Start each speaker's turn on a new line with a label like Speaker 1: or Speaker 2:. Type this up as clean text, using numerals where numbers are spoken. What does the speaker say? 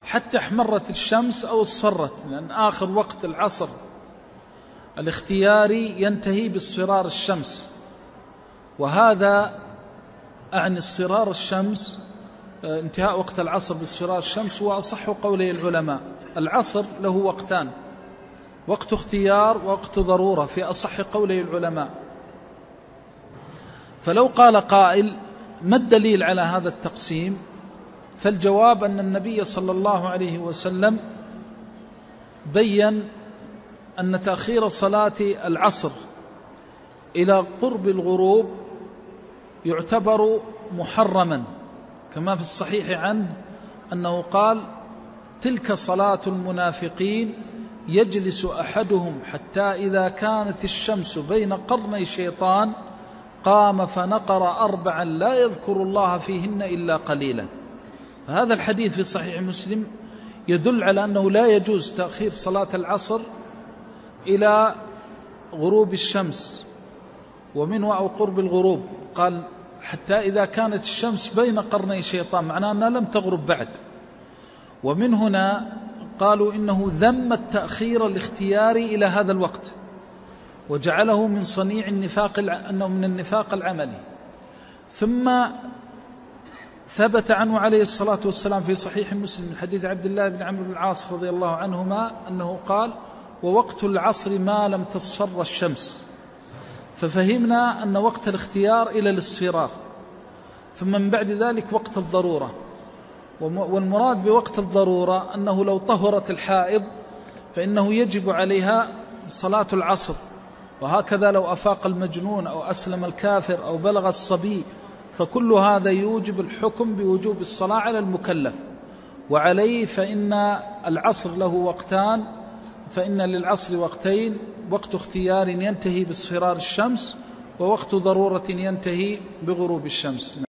Speaker 1: حتى احمرت الشمس أو اصفرت، لأن آخر وقت العصر الاختياري ينتهي باصفرار الشمس، وهذا أعني اصفرار الشمس، انتهاء وقت العصر باصفرار الشمس هو أصح قولي العلماء. العصر له وقتان، وقت اختيار ووقت ضرورة في أصح قولي العلماء. فلو قال قائل ما الدليل على هذا التقسيم؟ فالجواب أن النبي صلى الله عليه وسلم بيّن أن تأخير صلاة العصر إلى قرب الغروب يعتبر محرما، كما في الصحيح عنه أنه قال: تلك صلاة المنافقين يجلس أحدهم حتى إذا كانت الشمس بين قرني شيطان قام فنقر 4 لا يذكر الله فيهن إلا قليلا. هذا الحديث في صحيح مسلم يدل على أنه لا يجوز تأخير صلاة العصر إلى غروب الشمس، ومنه أو قرب الغروب، قال حتى إذا كانت الشمس بين قرني شيطان، معناه أنها لم تغرب بعد. ومن هنا قالوا إنه ذم التأخير الاختياري إلى هذا الوقت، وجعله من صنيع النفاق، أنه من النفاق العملي. ثم ثبت عنه عليه الصلاة والسلام في صحيح مسلم من حديث عبد الله بن عمرو بن العاص رضي الله عنهما أنه قال: ووقت العصر ما لم تصفر الشمس. ففهمنا أن وقت الاختيار إلى الاصفرار، ثم من بعد ذلك وقت الضرورة. والمراد بوقت الضرورة أنه لو طهرت الحائض فإنه يجب عليها صلاة العصر، وهكذا لو أفاق المجنون أو أسلم الكافر أو بلغ الصبي، فكل هذا يوجب الحكم بوجوب الصلاة على المكلف. وعليه فإن العصر له وقتان، فإن للعصر وقتين: وقت اختيار ينتهي باصفرار الشمس، ووقت ضرورة ينتهي بغروب الشمس.